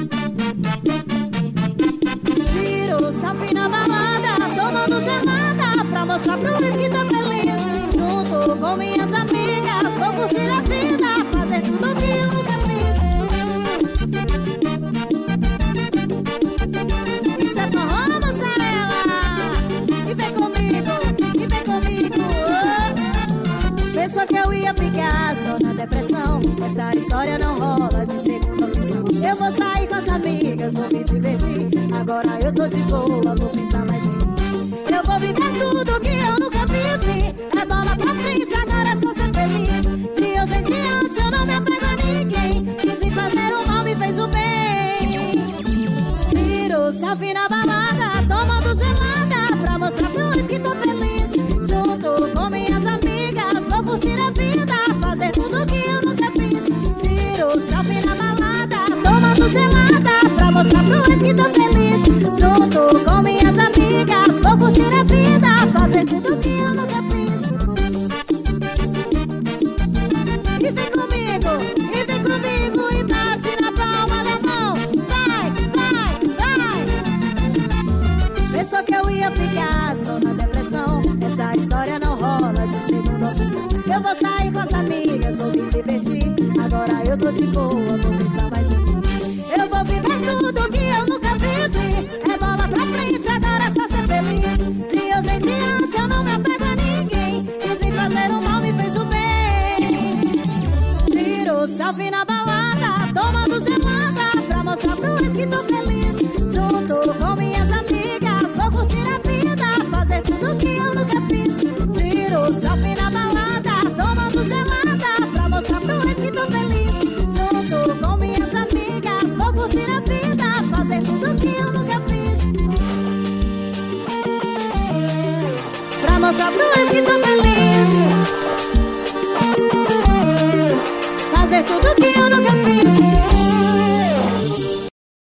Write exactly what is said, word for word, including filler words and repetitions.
Tiro selfie na balada, tomando gelada, pra mostrar pro ex que tá feliz. Junto com minhas amigas, vou curtir a vida, fazer tudo que eu nunca fiz. Isso é forró, mozzarella. E vem comigo, e vem comigo. Oh. Pensou que eu ia ficar só na depressão, essa história não rola de segunda opção. Eu vou sair com as amigas, vou me divertir. Agora eu tô de boa, vou pensar mais em mim. Eu vou viver tudo que eu nunca vivi. É bola pra frente, agora é só ser feliz. Se eu senti antes, eu não me apego a ninguém. Quis me fazer o mal, me fez o bem. Tiro selfie na balada, tomando gelada, pra mostrar pro ex que tô feliz. Junto com minhas amigas, vou curtir a vida, fazer tudo que eu nunca fiz. Tiro selfie na balada, tomando gelada, pra mostrar pro ex que tô feliz. Junto com minhas amigas, vou curtir a vida, fazer tudo que eu nunca fiz. E vem comigo, e vem comigo, e bate na palma da mão. Vai, vai, vai. Pensou que eu ia ficar só na depressão, essa história não rola de segunda opção. Eu vou sair com as amigas, vou me divertir. Agora eu tô de boa, vou pensar mais em mim. Eu vou viver tudo que eu nunca vivi. É bola pra frente, agora é só ser feliz. Se eu senti antes, eu não me apego a ninguém. Quis me fazer o mal, me fez o bem. Tiro selfie na balada, tomando gelada, pra mostrar pro ex que tô feliz. Junto com minhas amigas, vou curtir a vida, fazer tudo que eu nunca fiz. Tiro selfie na balada, tomando gelada, pra mostrar pro ex que tô feliz. Junto com minhas amigas, vou curtir a vida, fazer tudo que eu nunca fiz. Pra mostrar pro ex que tô feliz.